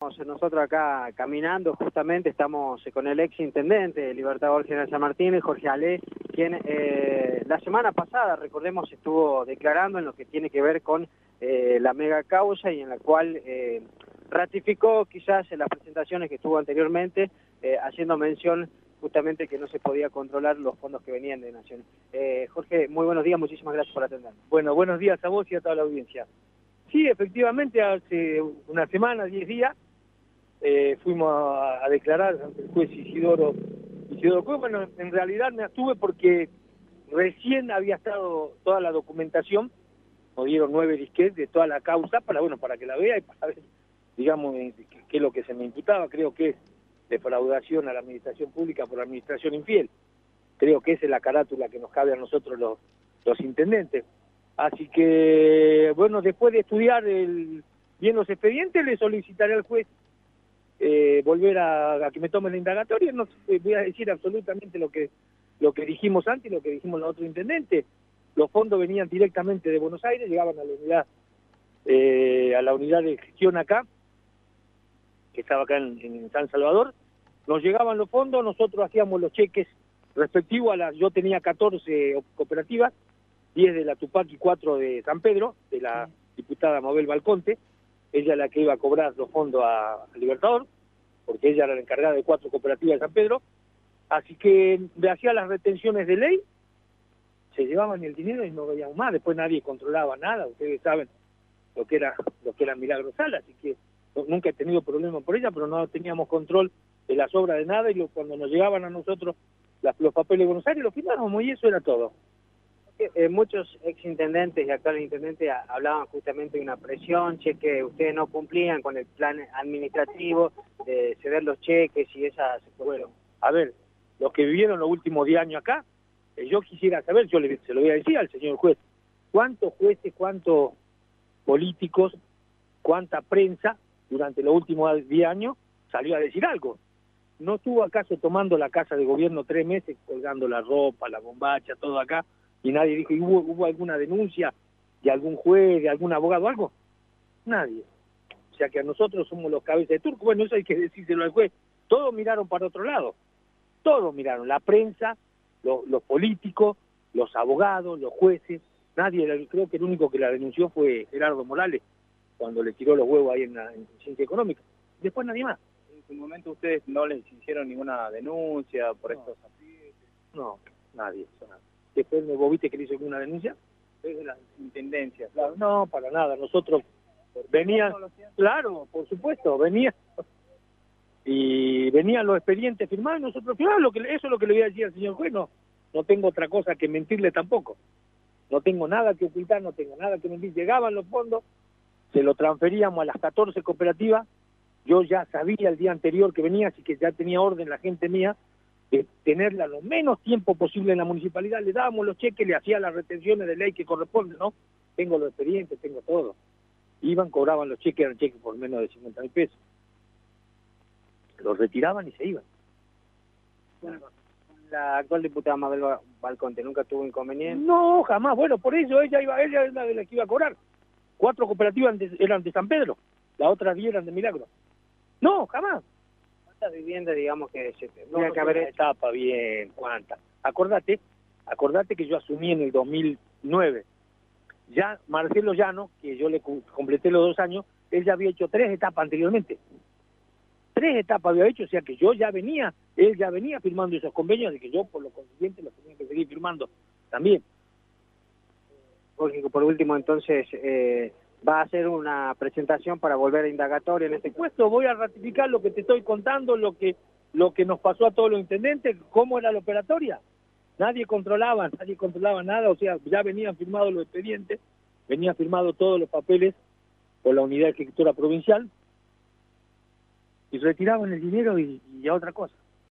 Nosotros acá caminando, justamente estamos con el ex intendente de Libertador General San Martín, Jorge Ale, quien la semana pasada, recordemos, estuvo declarando en lo que tiene que ver con la mega causa y en la cual ratificó quizás en las presentaciones que estuvo anteriormente, haciendo mención justamente que no se podía controlar los fondos que venían de Nación. Jorge, muy buenos días, muchísimas gracias por atendernos. Bueno, buenos días a vos y a toda la audiencia. Sí, efectivamente, hace una semana, 10 días, fuimos a declarar ante el juez Isidoro Cuevas. Bueno, en realidad me abstuve porque recién había estado toda la documentación, nos dieron 9 disquetes de toda la causa, para que la vea y para ver, digamos, qué es lo que se me imputaba. Creo que es defraudación a la administración pública por administración infiel. Creo que esa es la carátula que nos cabe a nosotros los intendentes. Así que, bueno, después de estudiar bien los expedientes, le solicitaré al juez volver a que me tome la indagatoria. No voy a decir absolutamente lo que dijimos antes y lo que dijimos los otros intendentes. Los fondos venían directamente de Buenos Aires, llegaban a la unidad de gestión acá, que estaba acá en San Salvador. Nos llegaban los fondos, nosotros hacíamos los cheques respectivos yo tenía 14 cooperativas, 10 de la Tupac y 4 de San Pedro, de la diputada Mabel Balconte. Ella es la que iba a cobrar los fondos a Libertador, porque ella era la encargada de 4 cooperativas de San Pedro. Así que le hacía las retenciones de ley, se llevaban el dinero y no veíamos más. Después nadie controlaba nada, ustedes saben lo que era Milagro Sala, así que nunca he tenido problemas por ella, pero no teníamos control de las obras de nada, y cuando nos llegaban a nosotros los papeles de Buenos Aires, los firmábamos y eso era todo. Muchos exintendentes y actuales intendentes hablaban justamente de una presión, que ustedes no cumplían con el plan administrativo de ceder los cheques y esas... Bueno, a ver, los que vivieron los últimos 10 años acá, yo quisiera saber, se lo voy a decir al señor juez, cuántos jueces, cuántos políticos, cuánta prensa durante los últimos 10 años salió a decir algo. ¿No estuvo acaso tomando la casa de gobierno 3 meses, colgando la ropa, la bombacha, todo acá? Y nadie dijo, ¿y hubo alguna denuncia de algún juez, de algún abogado, algo? Nadie. O sea que a nosotros somos los cabezas de turco. Bueno, eso hay que decírselo al juez. Todos miraron para otro lado. Todos miraron. La prensa, los políticos, los abogados, los jueces. Nadie, creo que el único que la denunció fue Gerardo Morales, cuando le tiró los huevos ahí en Ciencia Económica. Después nadie más. ¿En su momento ustedes no les hicieron ninguna denuncia por estos aprietes? No, nadie. Después vos viste que le hizo alguna denuncia. Desde las intendencias. Claro, no, para nada. Nosotros venían, claro, por supuesto, venían los expedientes firmados y nosotros firmamos. Eso es lo que le voy a decir al señor juez. No tengo otra cosa que mentirle tampoco. No tengo nada que ocultar, no tengo nada que mentir. Llegaban los fondos, se lo transferíamos a las 14 cooperativas. Yo ya sabía el día anterior que venía, así que ya tenía orden la gente mía de tenerla lo menos tiempo posible en la municipalidad. Le dábamos los cheques, le hacía las retenciones de ley que corresponden, ¿no? Tengo los expedientes, tengo todo. Iban, cobraban los cheques, eran cheques por menos de 50.000 pesos. Los retiraban y se iban. Bueno, la actual diputada Mabel Balconte nunca tuvo inconveniente. No, jamás. Bueno, por eso ella es la de la que iba a cobrar. 4 cooperativas eran de San Pedro, las otras 10 eran de Milagro. No, jamás. ¿Cuántas viviendas, digamos, que se tendría que haber etapa bien? ¿Cuántas? Acordate que yo asumí en el 2009. Ya Marcelo Llano, que yo le completé los 2 años, él ya había hecho 3 etapas anteriormente. 3 etapas había hecho, o sea que él ya venía firmando esos convenios, de que yo por lo consiguiente los tenía que seguir firmando también. Jorge, por último, entonces, ¿va a hacer una presentación para volver a indagatoria en este puesto? Voy a ratificar lo que te estoy contando, lo que nos pasó a todos los intendentes, cómo era la operatoria. Nadie controlaba nada, o sea, ya venían firmados los expedientes, venían firmados todos los papeles por la unidad ejecutora provincial, y retiraban el dinero y a otra cosa.